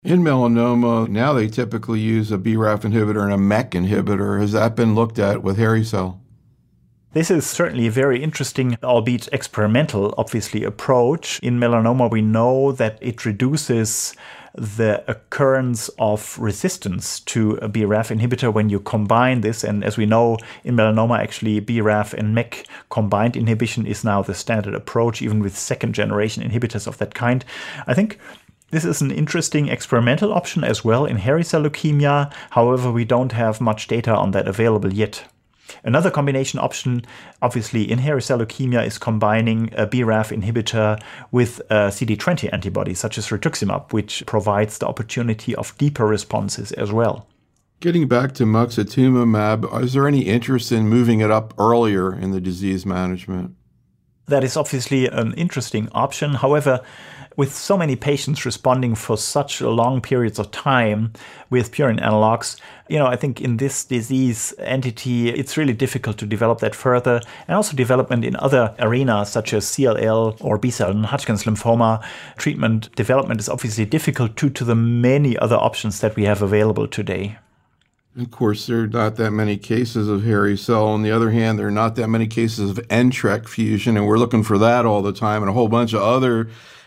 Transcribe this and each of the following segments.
In melanoma, now they typically use a BRAF inhibitor and a MEK inhibitor. Has that been looked at with hairy cell? This is certainly a very interesting, albeit experimental, obviously, approach. In melanoma, we know that it reduces the occurrence of resistance to a BRAF inhibitor when you combine this. And as we know, in melanoma, actually, BRAF and MEK combined inhibition is now the standard approach, even with second-generation inhibitors of that kind. I think this is an interesting experimental option as well in hairy cell leukemia. However, we don't have much data on that available yet. Another combination option, obviously, in hairy cell leukemia is combining a BRAF inhibitor with a CD20 antibody, such as rituximab, which provides the opportunity of deeper responses as well. Getting back to moxetumomab, is there any interest in moving it up earlier in the disease management? That is obviously an interesting option. However, with so many patients responding for such long periods of time with purine analogs, I think in this disease entity, it's really difficult to develop that further. And also development in other arenas such as CLL or B-cell non-Hodgkin's lymphoma treatment development is obviously difficult due to the many other options that we have available today. Of course, there are not that many cases of hairy cell. On the other hand, there are not that many cases of NTRK fusion, and we're looking for that all the time, and a whole bunch of other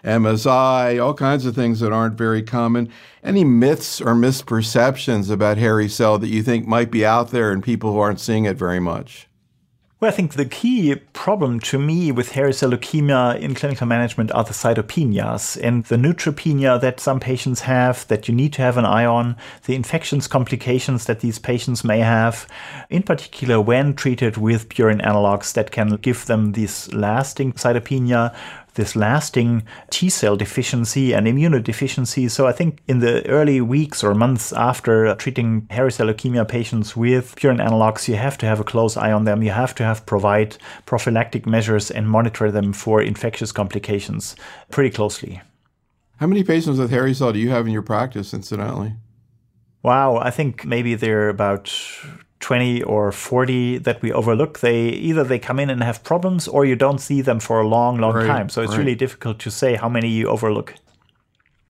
MSI, all kinds of things that aren't very common. Any myths or misperceptions about hairy cell that you think might be out there and people who aren't seeing it very much? Well, I think the key problem to me with hairy cell leukemia in clinical management are the cytopenias and the neutropenia that some patients have that you need to have an eye on, the infections complications that these patients may have, in particular when treated with purine analogs that can give them this lasting cytopenia, this lasting T-cell deficiency and immunodeficiency. So I think in the early weeks or months after treating hairy cell leukemia patients with purine analogs, you have to have a close eye on them. You have to provide prophylactic measures and monitor them for infectious complications pretty closely. How many patients with hairy cell do you have in your practice, incidentally? Wow, I think maybe there are about 20 or 40 that we overlook. They come in and have problems, or you don't see them for a long time. So it's really difficult to say how many you overlook.